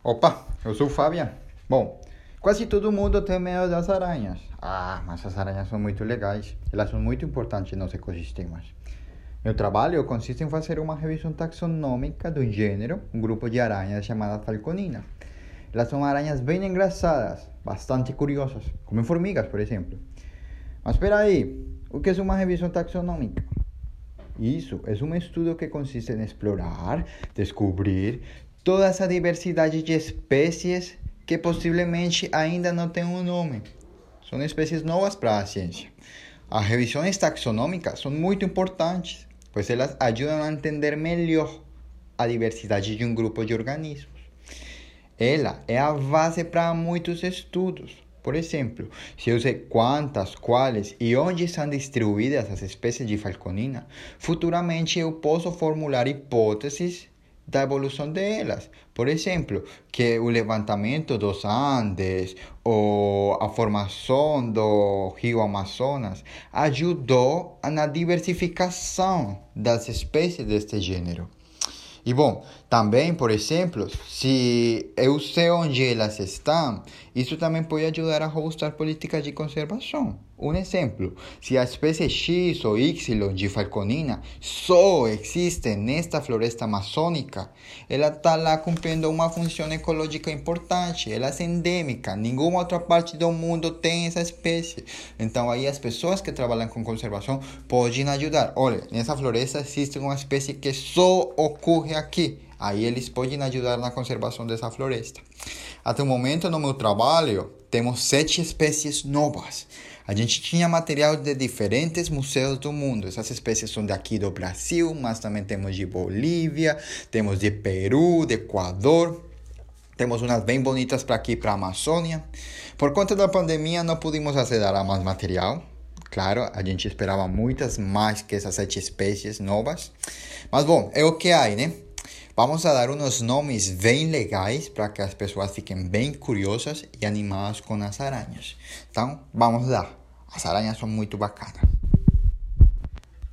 Opa, eu sou o Fabian. Bom, quase todo mundo tem medo das aranhas. Mas as aranhas são muito legais. Elas são muito importantes nos ecossistemas. Meu trabalho consiste em fazer uma revisão taxonômica do gênero, um grupo de aranhas chamadas falconinas. Elas são aranhas bem engraçadas, bastante curiosas, como formigas, por exemplo. Mas espera aí, o que é uma revisão taxonômica? Isso é um estudo que consiste em explorar, descobrir toda essa diversidade de espécies que possivelmente ainda não têm um nome. São espécies novas para a ciência. As revisões taxonômicas são muito importantes, pois elas ajudam a entender melhor a diversidade de um grupo de organismos. Ela é a base para muitos estudos. Por exemplo, se eu sei quantas, quais e onde estão distribuídas as espécies de falconina, futuramente eu posso formular hipóteses da evolução delas. Por exemplo, que o levantamento dos Andes ou a formação do rio Amazonas ajudou na diversificação das espécies deste gênero. E bom, também, por exemplo, se eu sei onde elas estão, isso também pode ajudar a robustar políticas de conservação. Um exemplo, se a espécie X ou Y de falconina só existe nesta floresta amazônica, ela está lá cumprindo uma função ecológica importante, ela é endêmica, nenhuma outra parte do mundo tem essa espécie. Então aí as pessoas que trabalham com conservação podem ajudar. Olha, nessa floresta existe uma espécie que só ocorre aqui. Aí eles podem ajudar na conservação dessa floresta. Até o momento, no meu trabalho, temos 7 espécies novas. A gente tinha material de diferentes museus do mundo. Essas espécies são daqui do Brasil, mas também temos de Bolívia, temos de Peru, de Equador. Temos umas bem bonitas para aqui, para a Amazônia. Por conta da pandemia, não pudemos aceder a mais material. Claro, a gente esperava muitas mais que essas 7 espécies novas. Mas bom, é o que há, né? Vamos a dar uns nomes bem legais para que as pessoas fiquem bem curiosas e animadas com as aranhas. Então, vamos lá. As aranhas são muito bacanas.